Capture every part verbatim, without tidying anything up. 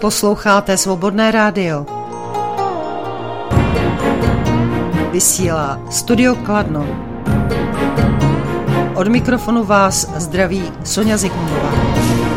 Posloucháte Svobodné rádio. Vysílá Studio Kladno. Od mikrofonu vás zdraví Sonja Zikmundová.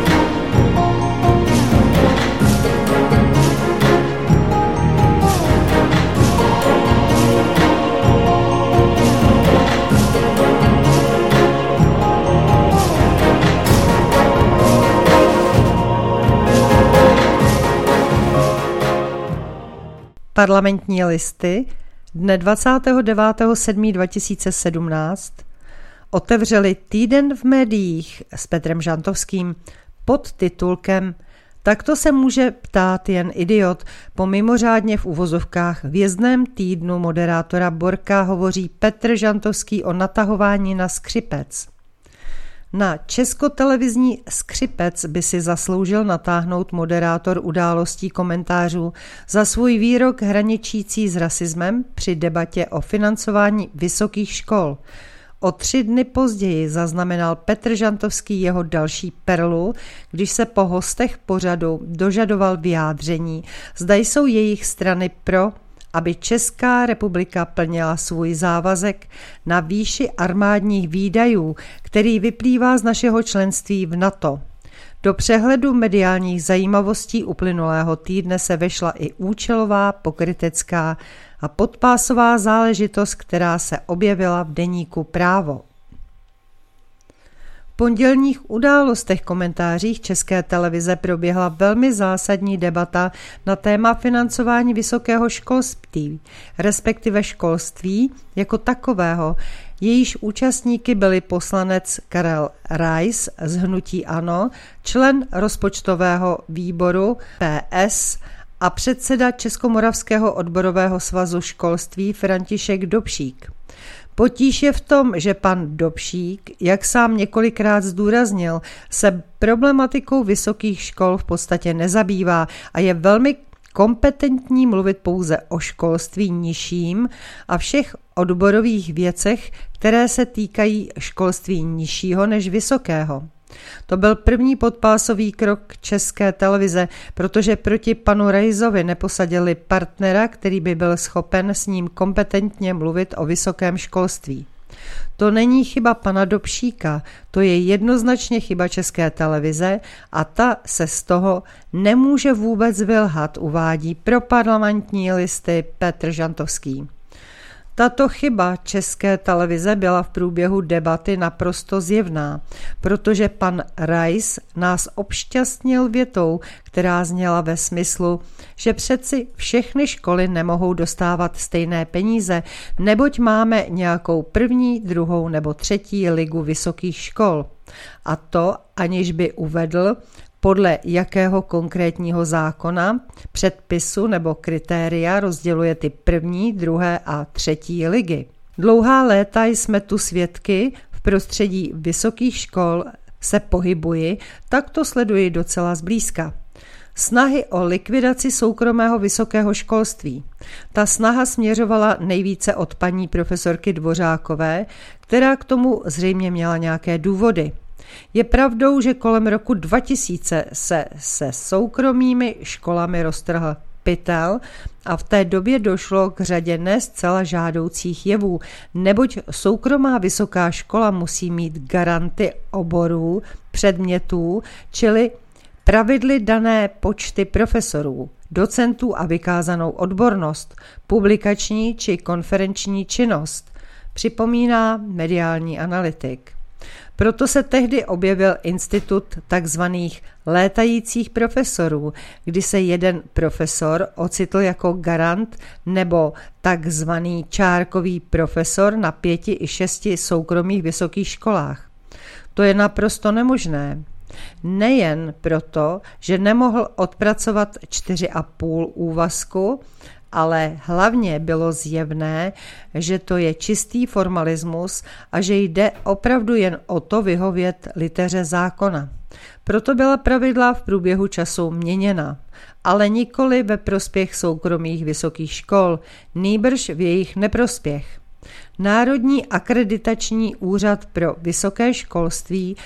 Parlamentní listy dne dvacátého devátého sedmého dva tisíce sedmnáct otevřeli Týden v médiích s Petrem Žantovským pod titulkem Takto se může ptát jen idiot. Po mimořádně v uvozovkách vězdném týdnu moderátora Borka hovoří Petr Žantovský o natahování na skřipec. Na českotelevizní skřipec by si zasloužil natáhnout moderátor událostí komentářů za svůj výrok hraničící s rasismem při debatě o financování vysokých škol. O tři dny později zaznamenal Petr Žantovský jeho další perlu, když se po hostech pořadu dožadoval vyjádření, zda jsou jejich strany pro, aby Česká republika plnila svůj závazek na výši armádních výdajů, který vyplývá z našeho členství v NATO. Do přehledu mediálních zajímavostí uplynulého týdne se vešla i účelová, pokrytecká a podpásová záležitost, která se objevila v deníku Právo. V pondělních událostech komentářích České televize proběhla velmi zásadní debata na téma financování vysokého školství, respektive školství jako takového. Jejíž účastníky byli poslanec Karel Rais z hnutí ANO, člen rozpočtového výboru P S a předseda Českomoravského odborového svazu školství František Dobšík. Potíž je v tom, že pan Dobšík, jak sám několikrát zdůraznil, se problematikou vysokých škol v podstatě nezabývá a je velmi kompetentní mluvit pouze o školství nižším a všech odborových věcech, které se týkají školství nižšího než vysokého. To byl první podpásový krok České televize, protože proti panu Raisovi neposadili partnera, který by byl schopen s ním kompetentně mluvit o vysokém školství. To není chyba pana Dobšíka, to je jednoznačně chyba České televize a ta se z toho nemůže vůbec vylhat, uvádí pro Parlamentní listy Petr Žantovský. Tato chyba České televize byla v průběhu debaty naprosto zjevná, protože pan Rais nás obšťastnil větou, která zněla ve smyslu, že přeci všechny školy nemohou dostávat stejné peníze, neboť máme nějakou první, druhou nebo třetí ligu vysokých škol. A to aniž by uvedl, podle jakého konkrétního zákona, předpisu nebo kritéria rozděluje ty první, druhé a třetí ligy. Dlouhá léta jsme tu svědky, v prostředí vysokých škol se pohybuji, tak to sleduji docela zblízka. Snahy o likvidaci soukromého vysokého školství. Ta snaha směřovala nejvíce od paní profesorky Dvořákové, která k tomu zřejmě měla nějaké důvody. Je pravdou, že kolem roku dva tisíce se se soukromými školami roztrhl pytel a v té době došlo k řadě ne zcela žádoucích jevů, neboť soukromá vysoká škola musí mít garanty oborů, předmětů, čili pravidly dané počty profesorů, docentů a vykázanou odbornost, publikační či konferenční činnost, připomíná mediální analytik. Proto se tehdy objevil institut takzvaných létajících profesorů, kdy se jeden profesor ocitl jako garant nebo takzvaný čárkový profesor na pěti i šesti soukromých vysokých školách. To je naprosto nemožné. Nejen proto, že nemohl odpracovat čtyři a půl úvazku, ale hlavně bylo zjevné, že to je čistý formalismus a že jde opravdu jen o to vyhovět liteře zákona. Proto byla pravidla v průběhu času měněna, ale nikoli ve prospěch soukromých vysokých škol, nýbrž v jejich neprospěch. Národní akreditační úřad pro vysoké školství,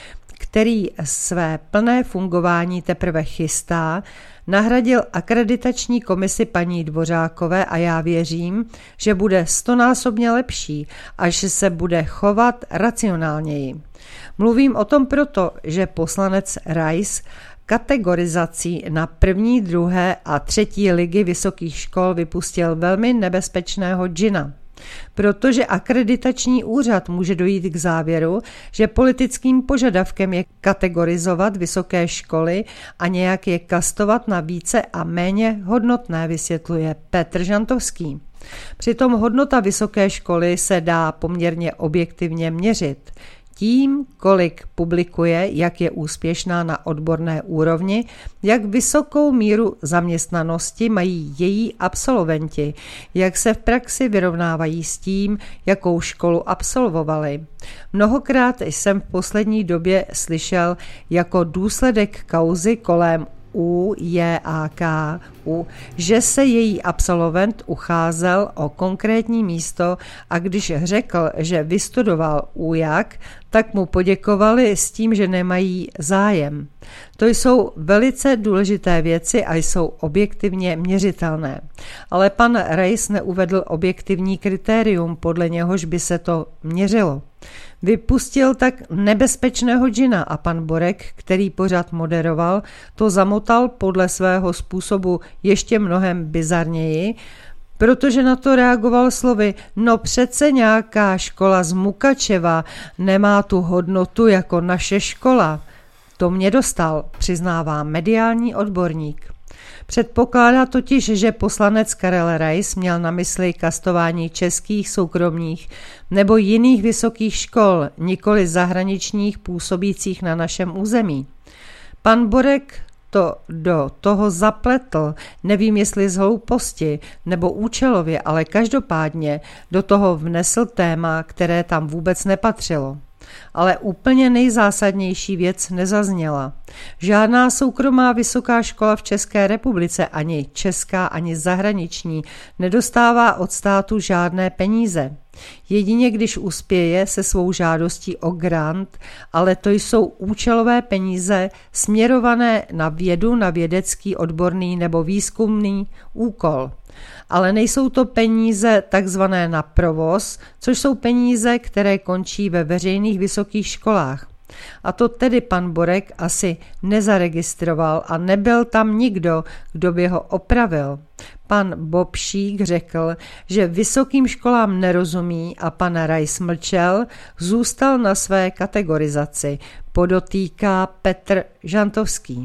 který své plné fungování teprve chystá, nahradil akreditační komisi paní Dvořákové a já věřím, že bude stonásobně lepší a že se bude chovat racionálněji. Mluvím o tom proto, že poslanec Rais kategorizací na první, druhé a třetí ligy vysokých škol vypustil velmi nebezpečného džina. Protože akreditační úřad může dojít k závěru, že politickým požadavkem je kategorizovat vysoké školy a nějak je kastovat na více a méně hodnotné, vysvětluje Petr Žantovský. Přitom hodnota vysoké školy se dá poměrně objektivně měřit tím, kolik publikuje, jak je úspěšná na odborné úrovni, jak vysokou míru zaměstnanosti mají její absolventi, jak se v praxi vyrovnávají s tím, jakou školu absolvovali. Mnohokrát jsem v poslední době slyšel jako důsledek kauzy kolem U J A K U, že se její absolvent ucházel o konkrétní místo a když řekl, že vystudoval U J A K, tak mu poděkovali s tím, že nemají zájem. To jsou velice důležité věci a jsou objektivně měřitelné. Ale pan Rais neuvedl objektivní kritérium, podle něhož by se to měřilo. Vypustil tak nebezpečného džina a pan Borek, který pořad moderoval, to zamotal podle svého způsobu ještě mnohem bizarněji, protože na to reagoval slovy: no přece nějaká škola z Mukačeva nemá tu hodnotu jako naše škola. To mě dostal, přiznává mediální odborník. Předpokládá totiž, že poslanec Karel Rais měl na mysli kastování českých soukromých nebo jiných vysokých škol, nikoli zahraničních působících na našem území. Pan Borek to do toho zapletl, nevím jestli z hlouposti nebo účelově, ale každopádně do toho vnesl téma, které tam vůbec nepatřilo. Ale úplně nejzásadnější věc nezazněla. Žádná soukromá vysoká škola v České republice, ani česká, ani zahraniční, nedostává od státu žádné peníze. Jedině když uspěje se svou žádostí o grant, ale to jsou účelové peníze směrované na vědu, na vědecký, odborný nebo výzkumný úkol. Ale nejsou to peníze takzvané na provoz, což jsou peníze, které končí ve veřejných vysokých školách. A to tedy pan Borek asi nezaregistroval a nebyl tam nikdo, kdo by ho opravil. Pan Bobšík řekl, že vysokým školám nerozumí a pan Rais mlčel, zůstal na své kategorizaci, podotýká Petr Žantovský.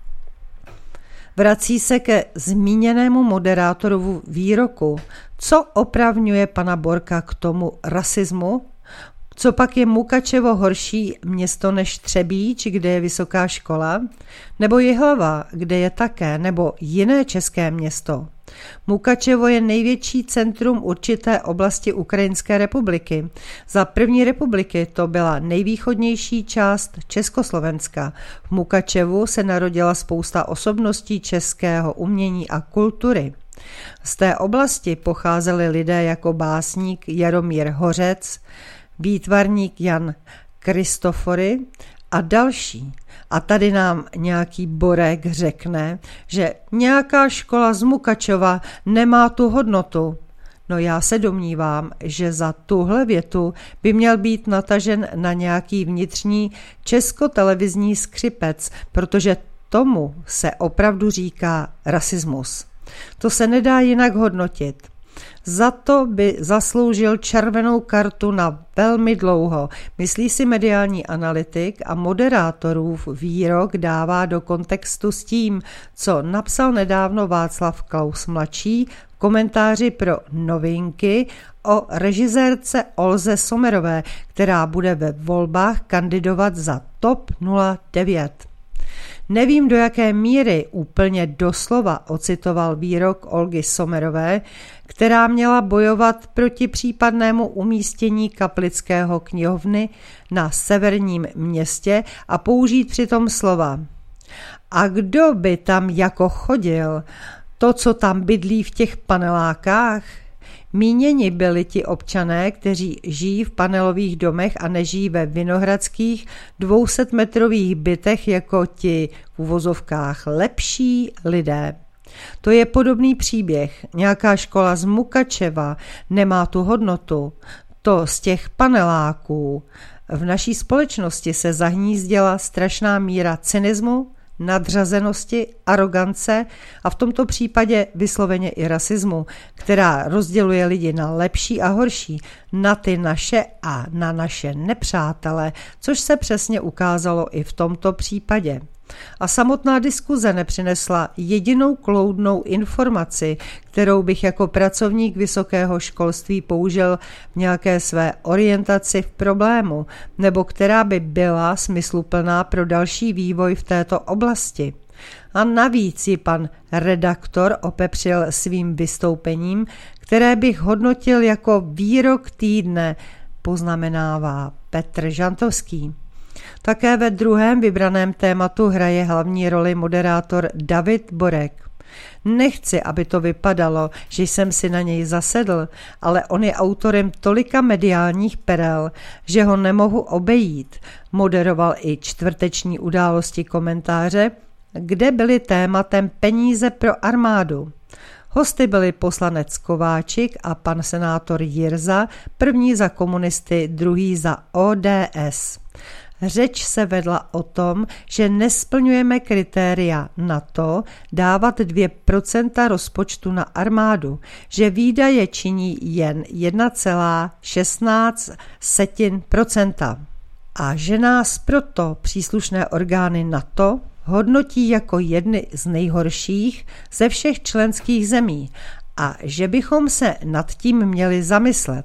Vrací se ke zmíněnému moderátorovu výroku. Co opravňuje pana Borka k tomu rasismu? Co pak je Mukačevo horší město než Třebíč, kde je vysoká škola? Nebo Jihlava, kde je také, nebo jiné české město? Mukačevo je největší centrum určité oblasti Ukrajinské republiky. Za první republiky to byla nejvýchodnější část Československa. V Mukačevu se narodila spousta osobností českého umění a kultury. Z té oblasti pocházeli lidé jako básník Jaromír Hořec, výtvarník Jan Kristofory a další. A tady nám nějaký Borek řekne, že nějaká škola z Mukačova nemá tu hodnotu. No já se domnívám, že za tuhle větu by měl být natažen na nějaký vnitřní českotelevizní skřipec, protože tomu se opravdu říká rasismus. To se nedá jinak hodnotit. Za to by zasloužil červenou kartu na velmi dlouho, myslí si mediální analytik a moderátorův výrok dává do kontextu s tím, co napsal nedávno Václav Klaus mladší v komentáři pro Novinky o režisérce Olze Sommerové, která bude ve volbách kandidovat za T O P nula devět. Nevím, do jaké míry úplně doslova ocitoval výrok Olgy Sommerové, která měla bojovat proti případnému umístění kaplického knihovny na severním městě a použít přitom slova. A kdo by tam jako chodil? To, co tam bydlí v těch panelákách? Míněni byli ti občané, kteří žijí v panelových domech a nežijí ve vinohradských dvousetmetrových bytech jako ti v uvozovkách lepší lidé. To je podobný příběh. Nějaká škola z Mukačeva nemá tu hodnotu. To z těch paneláků. V naší společnosti se zahnízdila strašná míra cynismu, nadřazenosti, arogance a v tomto případě vysloveně i rasismu, která rozděluje lidi na lepší a horší, na ty naše a na naše nepřátele, což se přesně ukázalo i v tomto případě. A samotná diskuze nepřinesla jedinou kloudnou informaci, kterou bych jako pracovník vysokého školství použil v nějaké své orientaci v problému, nebo která by byla smysluplná pro další vývoj v této oblasti. A navíc ji pan redaktor opepřil svým vystoupením, které bych hodnotil jako výrok týdne, poznamenává Petr Žantovský. Také ve druhém vybraném tématu hraje hlavní roli moderátor David Borek. Nechci, aby to vypadalo, že jsem si na něj zasedl, ale on je autorem tolika mediálních perel, že ho nemohu obejít. Moderoval i čtvrteční Události komentáře, kde byly tématem peníze pro armádu. Hosty byli poslanec Kováčik a pan senátor Jirza, první za komunisty, druhý za O D S. Řeč se vedla o tom, že nesplňujeme kritéria na to dávat dvě procenta rozpočtu na armádu, že výdaje činí jen jedna celá šestnáct procenta a že nás proto příslušné orgány NATO hodnotí jako jedny z nejhorších ze všech členských zemí a že bychom se nad tím měli zamyslet.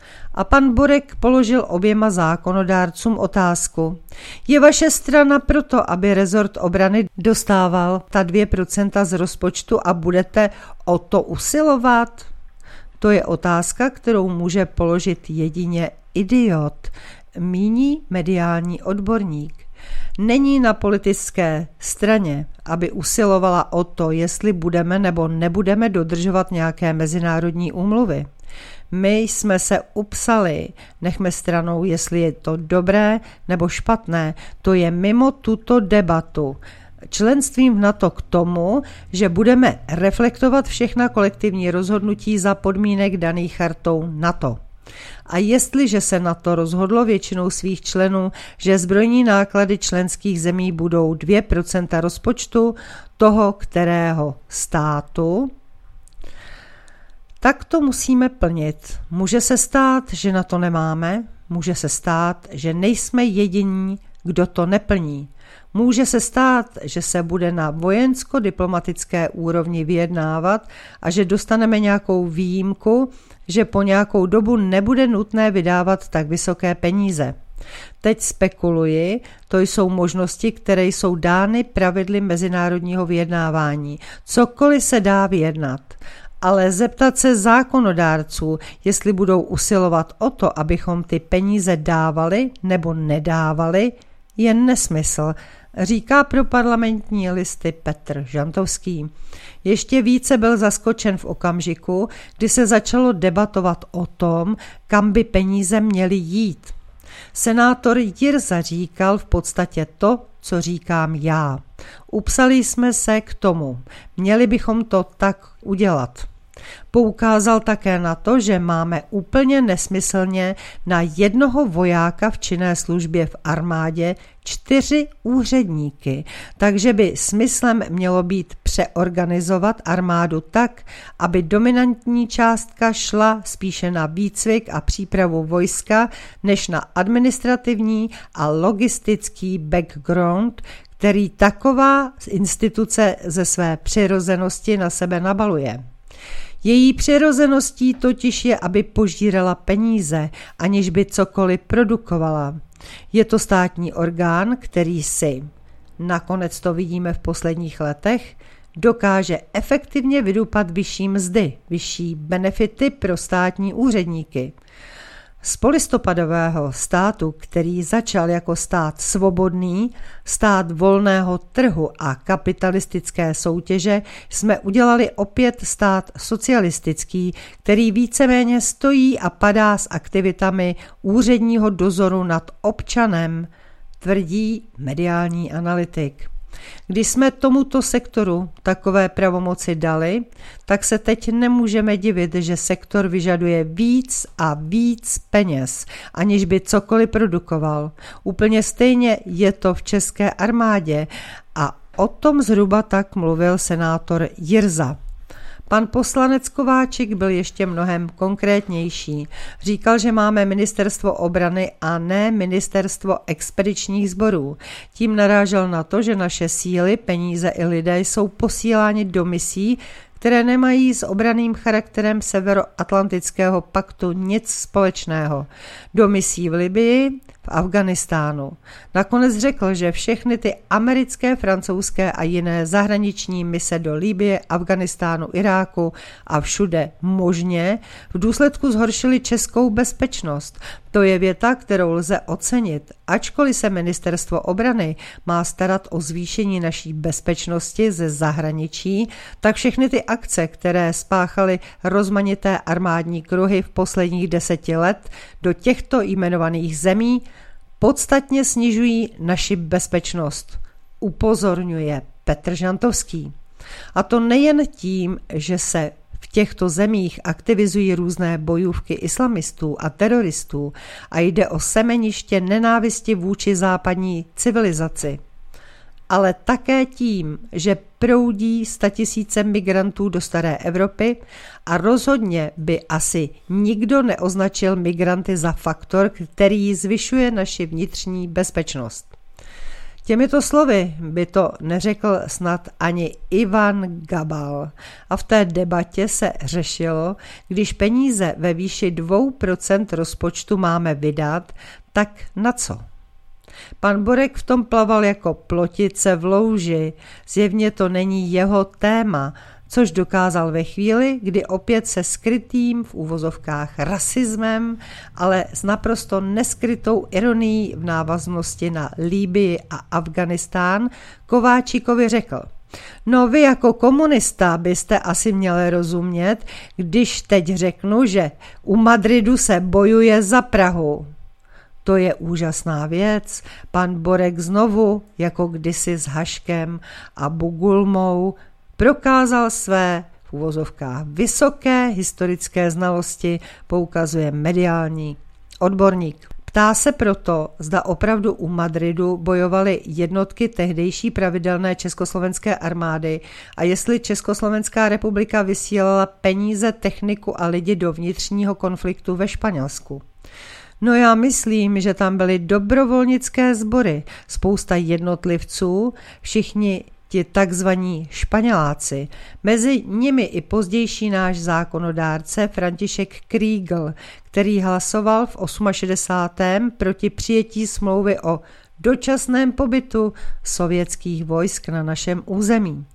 A pan Borek položil oběma zákonodárcům otázku. Je vaše strana proto, aby rezort obrany dostával ta dvě procenta z rozpočtu a budete o to usilovat? To je otázka, kterou může položit jedině idiot, míní mediální odborník. Není na politické straně, aby usilovala o to, jestli budeme nebo nebudeme dodržovat nějaké mezinárodní úmluvy. My jsme se upsali, nechme stranou, jestli je to dobré nebo špatné, to je mimo tuto debatu. Členstvím v NATO k tomu, že budeme reflektovat všechna kolektivní rozhodnutí za podmínek daných chartou NATO. A jestliže se NATO rozhodlo většinou svých členů, že zbrojní náklady členských zemí budou dvě procenta rozpočtu toho kterého státu, tak to musíme plnit. Může se stát, že na to nemáme, může se stát, že nejsme jediní, kdo to neplní. Může se stát, že se bude na vojensko-diplomatické úrovni vyjednávat a že dostaneme nějakou výjimku, že po nějakou dobu nebude nutné vydávat tak vysoké peníze. Teď spekuluji, to jsou možnosti, které jsou dány pravidly mezinárodního vyjednávání. Cokoliv se dá vyjednat. Ale zeptat se zákonodárců, jestli budou usilovat o to, abychom ty peníze dávali nebo nedávali, je nesmysl, říká pro Parlamentní listy Petr Žantovský. Ještě více byl zaskočen v okamžiku, kdy se začalo debatovat o tom, kam by peníze měly jít. Senátor Jirza říkal v podstatě to, co říkám já. Upsali jsme se k tomu. Měli bychom to tak udělat. Poukázal také na to, že máme úplně nesmyslně na jednoho vojáka v činné službě v armádě čtyři úředníky, takže by smyslem mělo být přeorganizovat armádu tak, aby dominantní částka šla spíše na výcvik a přípravu vojska, než na administrativní a logistický background, který taková instituce ze své přirozenosti na sebe nabaluje. Její přirozeností totiž je, aby požírala peníze, aniž by cokoliv produkovala. Je to státní orgán, který si, nakonec to vidíme v posledních letech, dokáže efektivně vydupat vyšší mzdy, vyšší benefity pro státní úředníky. Z polistopadového státu, který začal jako stát svobodný, stát volného trhu a kapitalistické soutěže, jsme udělali opět stát socialistický, který víceméně stojí a padá s aktivitami úředního dozoru nad občanem, tvrdí mediální analytik. Když jsme tomuto sektoru takové pravomoci dali, tak se teď nemůžeme divit, že sektor vyžaduje víc a víc peněz, aniž by cokoliv produkoval. Úplně stejně je to v české armádě a o tom zhruba tak mluvil senátor Jirsa. Pan poslanec Kováčik byl ještě mnohem konkrétnější. Říkal, že máme ministerstvo obrany a ne ministerstvo expedičních sborů. Tím narážel na to, že naše síly, peníze i lidé jsou posíláni do misí, které nemají s obranným charakterem Severoatlantického paktu nic společného. Do misí v Libyi, v Afghánistánu. Nakonec řekl, že všechny ty americké, francouzské a jiné zahraniční mise do Libye, Afghánistánu, Iráku a všude možně v důsledku zhoršily českou bezpečnost. To je věta, kterou lze ocenit. Ačkoliv se ministerstvo obrany má starat o zvýšení naší bezpečnosti ze zahraničí, tak všechny ty akce, které spáchaly rozmanité armádní kruhy v posledních deseti let do těchto jmenovaných zemí, podstatně snižují naši bezpečnost, upozorňuje Petr Žantovský. A to nejen tím, že se v těchto zemích aktivizují různé bojůvky islamistů a teroristů a jde o semeniště nenávisti vůči západní civilizaci, ale také tím, že proudí statisíce migrantů do staré Evropy a rozhodně by asi nikdo neoznačil migranty za faktor, který zvyšuje naši vnitřní bezpečnost. Těmito slovy by to neřekl snad ani Ivan Gabal. A v té debatě se řešilo, když peníze ve výši dvě procenta rozpočtu máme vydat, tak na co? Pan Borek v tom plaval jako plotice v louži, zjevně to není jeho téma, což dokázal ve chvíli, kdy opět se skrytým v úvozovkách rasismem, ale s naprosto neskrytou ironií v návaznosti na Libyi a Afghánistán Kováčikovi řekl: No vy jako komunista byste asi měli rozumět, když teď řeknu, že u Madridu se bojuje za Prahu. To je úžasná věc. Pan Borek znovu, jako kdysi s Haškem a Bugulmou, prokázal své v uvozovkách vysoké historické znalosti, poukazuje mediální odborník. Ptá se proto, zda opravdu u Madridu bojovaly jednotky tehdejší pravidelné československé armády a jestli Československá republika vysílala peníze, techniku a lidi do vnitřního konfliktu ve Španělsku. No já myslím, že tam byly dobrovolnické sbory, spousta jednotlivců, všichni ti takzvaní Španěláci, mezi nimi i pozdější náš zákonodárce František Krígl, který hlasoval v šedesátém osmém proti přijetí smlouvy o dočasném pobytu sovětských vojsk na našem území.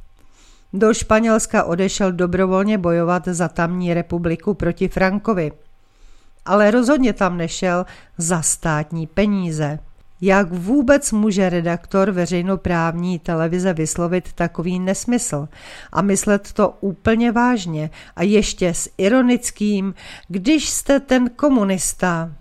Do Španělska odešel dobrovolně bojovat za tamní republiku proti Frankovi, ale rozhodně tam nešel za státní peníze. Jak vůbec může redaktor veřejnoprávní televize vyslovit takový nesmysl a myslet to úplně vážně a ještě s ironickým, když jste ten komunista,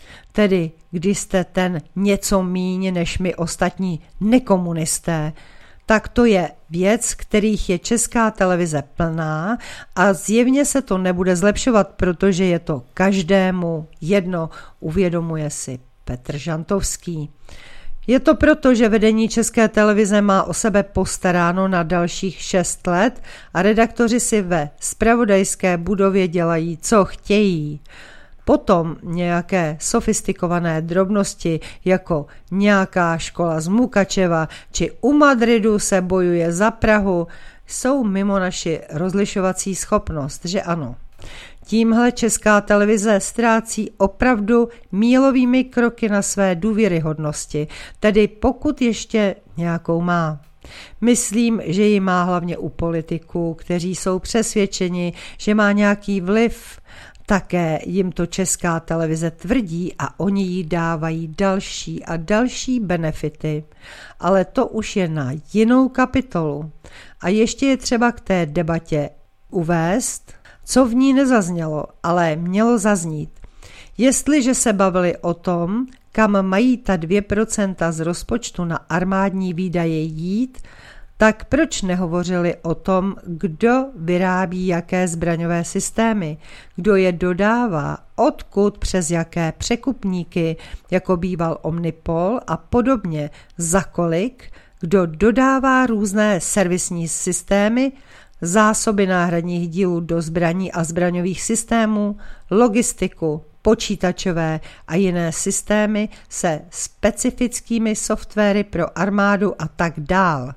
tedy když jste ten něco míň než my ostatní nekomunisté, tak to je věc, kterých je česká televize plná a zjevně se to nebude zlepšovat, protože je to každému jedno, uvědomuje si Petr Žantovský. Je to proto, že vedení České televize má o sebe postaráno na dalších šest let a redaktoři si ve zpravodajské budově dělají, co chtějí. Potom nějaké sofistikované drobnosti, jako nějaká škola z Mukačeva či u Madridu se bojuje za Prahu, jsou mimo naši rozlišovací schopnost, že ano. Tímhle Česká televize ztrácí opravdu mílovými kroky na své důvěryhodnosti, tedy pokud ještě nějakou má. Myslím, že ji má hlavně u politiků, kteří jsou přesvědčeni, že má nějaký vliv, Také jim to Česká televize tvrdí a oni jí dávají další a další benefity, ale to už je na jinou kapitolu. A ještě je třeba k té debatě uvést, co v ní nezaznělo, ale mělo zaznít. Jestliže se bavili o tom, kam mají ta dvě procenta z rozpočtu na armádní výdaje jít, tak proč nehovořili o tom, kdo vyrábí jaké zbraňové systémy, kdo je dodává, odkud, přes jaké překupníky, jako býval Omnipol a podobně, za kolik, kdo dodává různé servisní systémy, zásoby náhradních dílů do zbraní a zbraňových systémů, logistiku, počítačové a jiné systémy se specifickými softwary pro armádu a tak dál,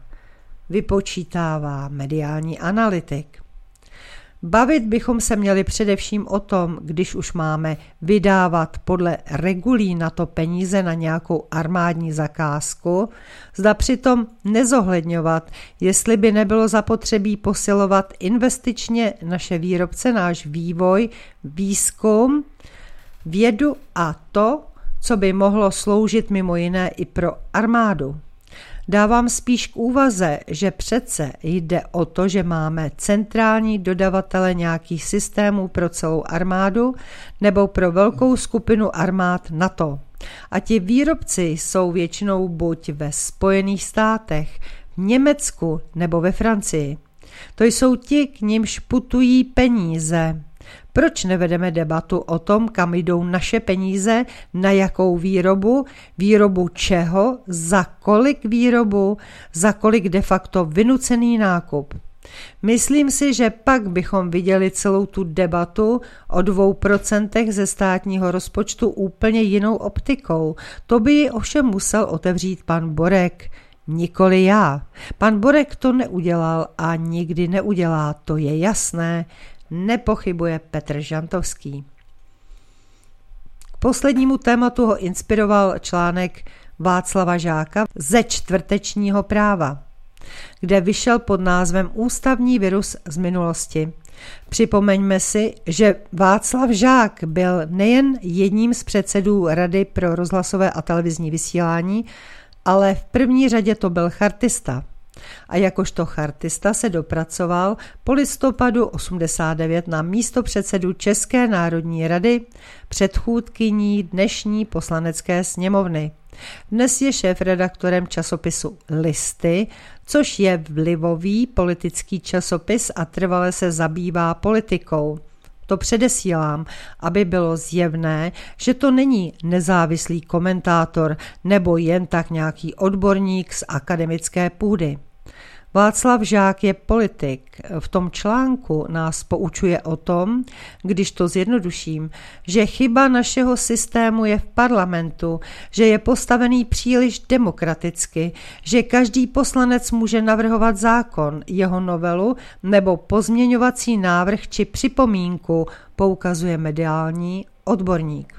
vypočítává mediální analytik. Bavit bychom se měli především o tom, když už máme vydávat podle regulí na to peníze na nějakou armádní zakázku, zda přitom nezohledňovat, jestli by nebylo zapotřebí posilovat investičně naše výrobce, náš vývoj, výzkum, vědu a to, co by mohlo sloužit mimo jiné i pro armádu. Dávám spíš k úvaze, že přece jde o to, že máme centrální dodavatele nějakých systémů pro celou armádu nebo pro velkou skupinu armád NATO. A ti výrobci jsou většinou buď ve Spojených státech, v Německu nebo ve Francii. To jsou ti, k nimž putují peníze. Proč nevedeme debatu o tom, kam jdou naše peníze, na jakou výrobu, výrobu čeho, za kolik výrobu, za kolik de facto vynucený nákup? Myslím si, že pak bychom viděli celou tu debatu o dvou procentech ze státního rozpočtu úplně jinou optikou. To by ji ovšem musel otevřít pan Borek, nikoli já. Pan Borek to neudělal a nikdy neudělá, to je jasné, nepochybuje Petr Žantovský. K poslednímu tématu ho inspiroval článek Václava Žáka ze čtvrtečního práva, kde vyšel pod názvem Ústavní virus z minulosti. Připomeňme si, že Václav Žák byl nejen jedním z předsedů Rady pro rozhlasové a televizní vysílání, ale v první řadě to byl chartista. A jakožto chartista se dopracoval po listopadu osmdesát devět na místopředsedu České národní rady, předchůdkyní dnešní poslanecké sněmovny. Dnes je šéfredaktorem časopisu Listy, což je vlivový politický časopis a trvale se zabývá politikou. To předesílám, aby bylo zjevné, že to není nezávislý komentátor nebo jen tak nějaký odborník z akademické půdy. Václav Žák je politik. V tom článku nás poučuje o tom, když to zjednoduším, že chyba našeho systému je v parlamentu, že je postavený příliš demokraticky, že každý poslanec může navrhovat zákon, jeho novelu nebo pozměňovací návrh či připomínku, poukazuje mediální odborník.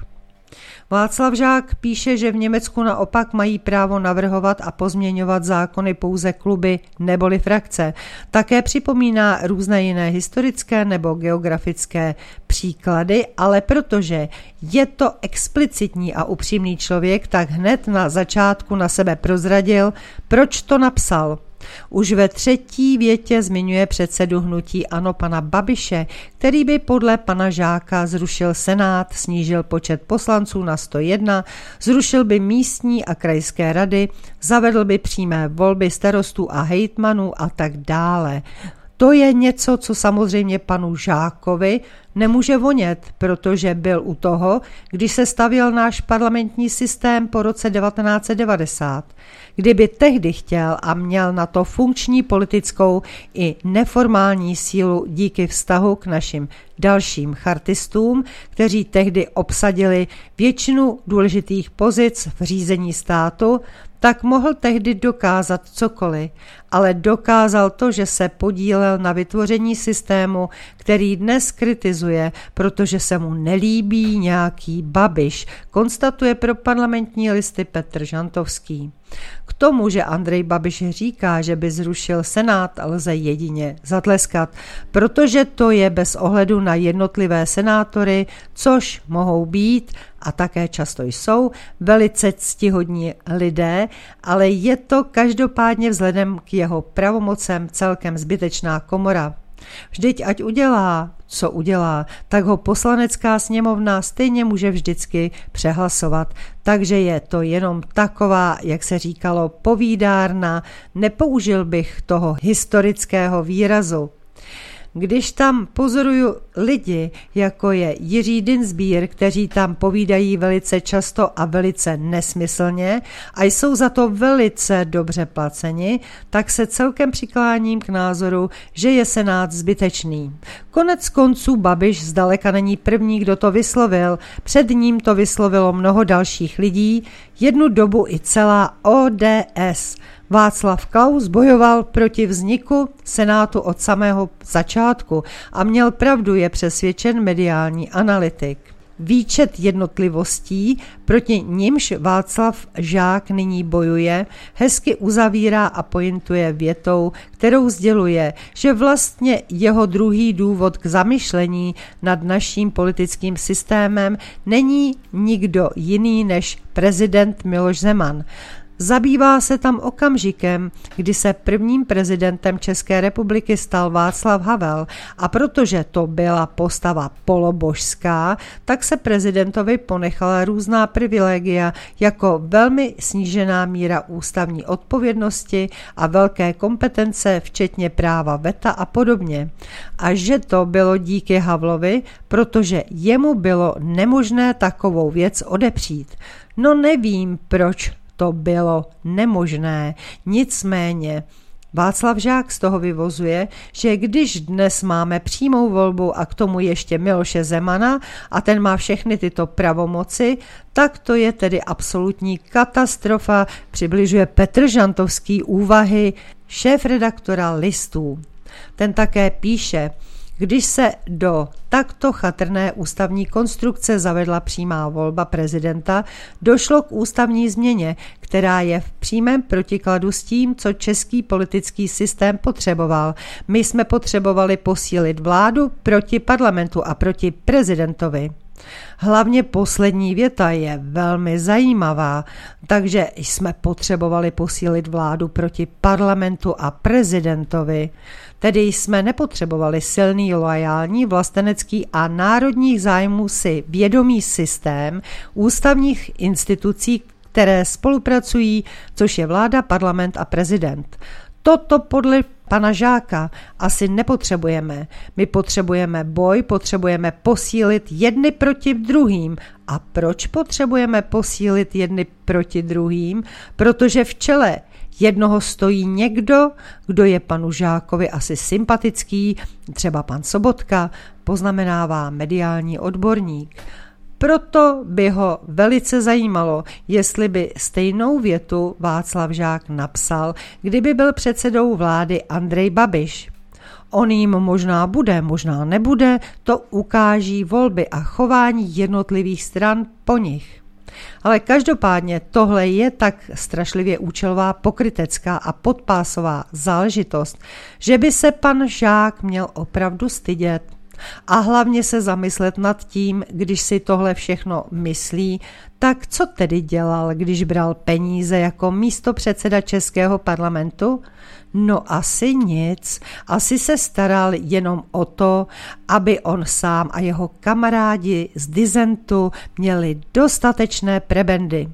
Václav Žák píše, že v Německu naopak mají právo navrhovat a pozměňovat zákony pouze kluby neboli frakce. Také připomíná různé jiné historické nebo geografické příklady, ale protože je to explicitní a upřímný člověk, tak hned na začátku na sebe prozradil, proč to napsal. Už ve třetí větě zmiňuje předsedu hnutí ANO pana Babiše, který by podle pana Žáka zrušil Senát, snížil počet poslanců na sto jedna, zrušil by místní a krajské rady, zavedl by přímé volby starostů a hejtmanů a tak dále. To je něco, co samozřejmě panu Žákovi nemůže vonět, protože byl u toho, když se stavěl náš parlamentní systém po roce devatenáct set devadesát. Kdyby tehdy chtěl a měl na to funkční politickou i neformální sílu díky vztahu k našim dalším chartistům, kteří tehdy obsadili většinu důležitých pozic v řízení státu, tak mohl tehdy dokázat cokoliv, ale dokázal to, že se podílel na vytvoření systému, který dnes kritizuje, protože se mu nelíbí nějaký Babiš, konstatuje pro Parlamentní listy Petr Žantovský. K tomu, že Andrej Babiš říká, že by zrušil Senát, lze jedině zatleskat, protože to je bez ohledu na jednotlivé senátory, což mohou být a také často jsou velice ctihodní lidé, ale je to každopádně vzhledem k jeho pravomocem celkem zbytečná komora. Vždyť ať udělá, co udělá, tak ho poslanecká sněmovna stejně může vždycky přehlasovat. Takže je to jenom taková, jak se říkalo, povídárna, nepoužil bych toho historického výrazu. Když tam pozoruju lidi, jako je Jiří Dienstbier, kteří tam povídají velice často a velice nesmyslně a jsou za to velice dobře placeni, tak se celkem přikláním k názoru, že je Senát zbytečný. Konec konců Babiš zdaleka není první, kdo to vyslovil. Před ním to vyslovilo mnoho dalších lidí, jednu dobu i celá O D S. Václav Klaus bojoval proti vzniku Senátu od samého začátku a měl pravdu, je přesvědčen mediální analytik. Výčet jednotlivostí, proti nimž Václav Žák nyní bojuje, hezky uzavírá a pointuje větou, kterou sděluje, že vlastně jeho druhý důvod k zamyšlení nad naším politickým systémem není nikdo jiný než prezident Miloš Zeman. Zabývá se tam okamžikem, kdy se prvním prezidentem České republiky stal Václav Havel a protože to byla postava polobožská, tak se prezidentovi ponechala různá privilegia jako velmi snížená míra ústavní odpovědnosti a velké kompetence, včetně práva veta a podobně. A že to bylo díky Havlovi, protože jemu bylo nemožné takovou věc odepřít. No nevím, proč to bylo nemožné, nicméně Václav Žák z toho vyvozuje, že když dnes máme přímou volbu a k tomu ještě Miloše Zemana a ten má všechny tyto pravomoci, tak to je tedy absolutní katastrofa, přibližuje Petr Žantovský úvahy šéfredaktora Listů. Ten také píše, když se do takto chatrné ústavní konstrukce zavedla přímá volba prezidenta, došlo k ústavní změně, která je v přímém protikladu s tím, co český politický systém potřeboval. My jsme potřebovali posílit vládu proti parlamentu a proti prezidentovi. Hlavně poslední věta je velmi zajímavá, takže jsme potřebovali posílit vládu proti parlamentu a prezidentovi. Tedy jsme nepotřebovali silný, loajální, vlastenecký a národních zájmů si vědomý systém ústavních institucí, které spolupracují, což je vláda, parlament a prezident. Toto podle pana Žáka asi nepotřebujeme. My potřebujeme boj, potřebujeme posílit jedny proti druhým. A proč potřebujeme posílit jedny proti druhým? Protože v čele jednoho stojí někdo, kdo je panu Žákovi asi sympatický, třeba pan Sobotka, poznamenává mediální odborník. Proto by ho velice zajímalo, jestli by stejnou větu Václav Žák napsal, kdyby byl předsedou vlády Andrej Babiš. On jim možná bude, možná nebude, to ukáží volby a chování jednotlivých stran po nich. Ale každopádně tohle je tak strašlivě účelová, pokrytecká a podpásová záležitost, že by se pan Žák měl opravdu stydět. A hlavně se zamyslet nad tím, když si tohle všechno myslí, tak co tedy dělal, když bral peníze jako místopředseda Českého parlamentu? No asi nic, asi se staral jenom o to, aby on sám a jeho kamarádi z dizentu měli dostatečné prebendy.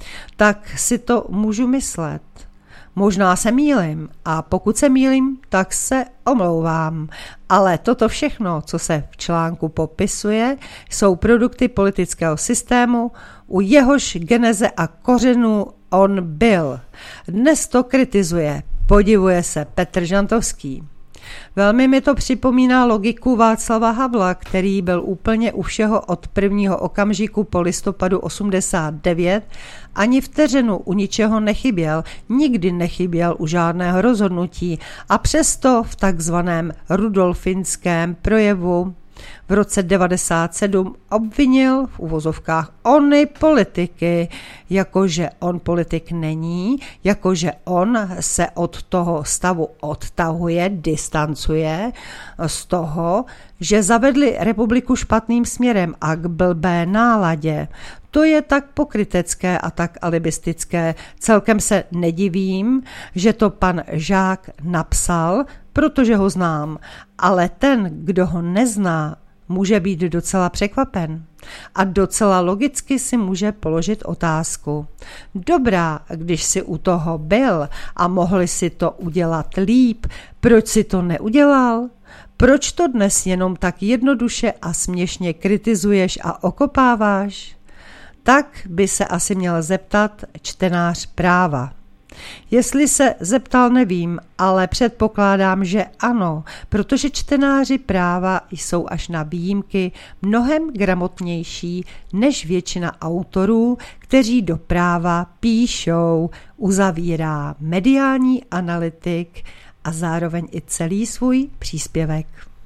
Tak si to můžu myslet. Možná se mýlim a pokud se mýlim, tak se omlouvám. Ale toto všechno, co se v článku popisuje, jsou produkty politického systému, u jehož geneze a kořenů on byl. Dnes to kritizuje, podivuje se Petr Žantovský. Velmi mi to připomíná logiku Václava Havla, který byl úplně u všeho od prvního okamžiku po listopadu osmdesát devět, ani vteřinu u ničeho nechyběl, nikdy nechyběl u žádného rozhodnutí a přesto v takzvaném rudolfinském projevu V roce devadesát sedm obvinil v uvozovkách ony politiky, jakože on politik není, jakože on se od toho stavu odtahuje, distancuje z toho, že zavedli republiku špatným směrem a k blbé náladě. To je tak pokrytecké a tak alibistické. Celkem se nedivím, že to pan Žák napsal, protože ho znám, ale ten, kdo ho nezná, může být docela překvapen a docela logicky si může položit otázku. Dobrá, když si u toho byl a mohli si to udělat líp, proč si to neudělal? Proč to dnes jenom tak jednoduše a směšně kritizuješ a okopáváš? Tak by se asi měl zeptat čtenář Práva. Jestli se zeptal, nevím, ale předpokládám, že ano, protože čtenáři Práva jsou až na výjimky mnohem gramotnější než většina autorů, kteří do Práva píšou, uzavírá mediální analytik a zároveň i celý svůj příspěvek.